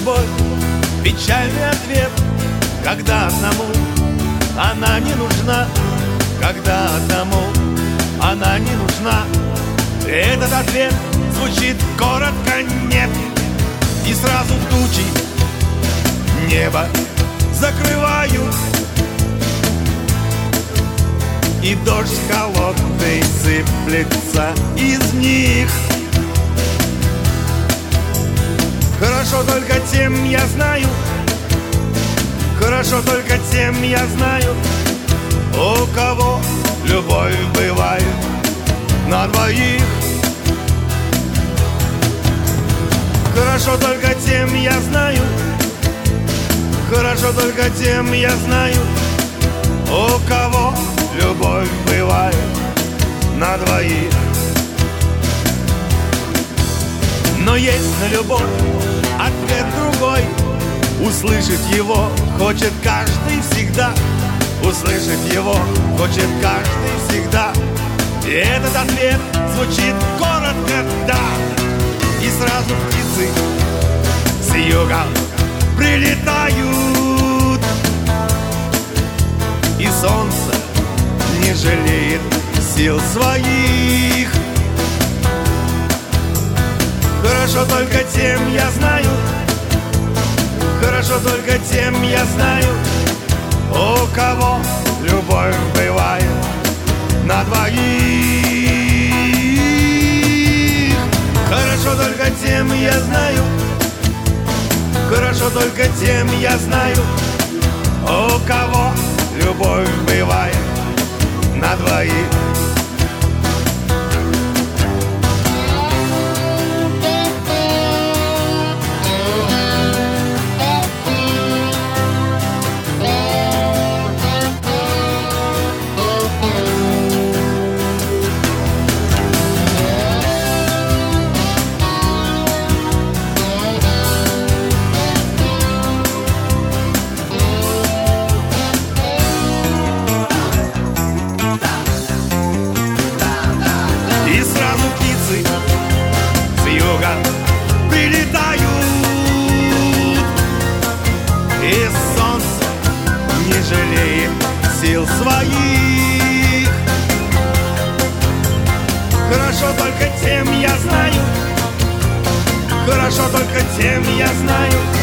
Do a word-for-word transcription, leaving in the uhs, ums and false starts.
любовь печальный ответ, когда одному она не нужна, когда одному она не нужна. Этот ответ звучит коротко «нет», и сразу тучи небо закрывают, и дождь холодный сыплется из них. Хорошо только тем я знаю, хорошо только тем я знаю, у кого любовь бывает на двоих. Хорошо только тем я знаю, хорошо только тем я знаю, у кого любовь бывает на двоих. Но есть на любовь ответ другой, услышать его хочет каждый всегда, услышать его хочет каждый всегда. И этот ответ звучит коротко «да», и сразу птицы с юга прилетают, и солнце не жалеет сил своих. Хорошо только тем я знаю, хорошо только тем я знаю, у кого любовь бывает на двоих. Хорошо только тем я знаю, хорошо только тем я знаю, у кого любовь бывает на двоих. Сил своих. Хорошо только тем я знаю, хорошо только тем я знаю,